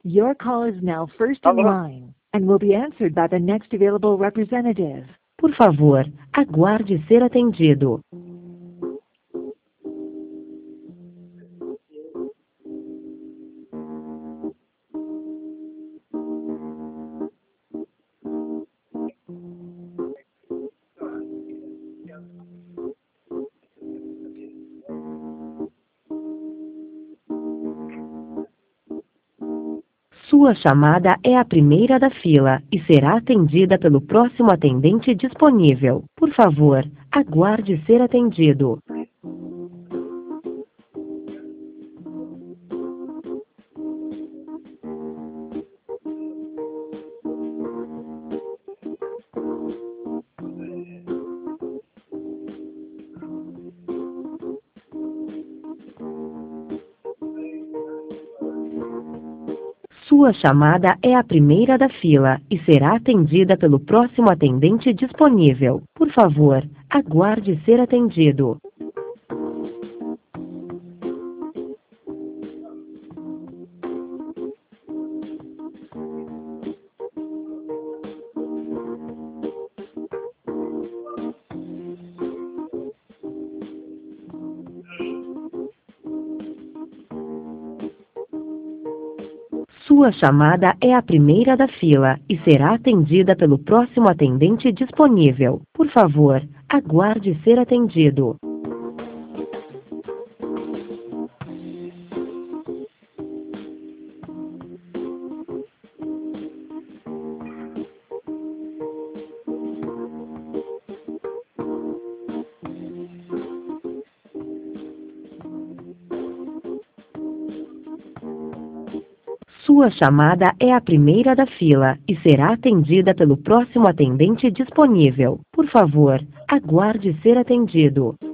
Your call is now first in Alô? line and will be answered by the next available representative. Por favor, aguarde ser atendido. Sua chamada é a primeira da fila e será atendida pelo próximo atendente disponível. Por favor, aguarde ser atendido. Sua chamada é a primeira da fila e será atendida pelo próximo atendente disponível. Por favor, aguarde ser atendido. Sua chamada é a primeira da fila e será atendida pelo próximo atendente disponível. Por favor, aguarde ser atendido. Sua chamada é a primeira da fila e será atendida pelo próximo atendente disponível. Por favor, aguarde ser atendido.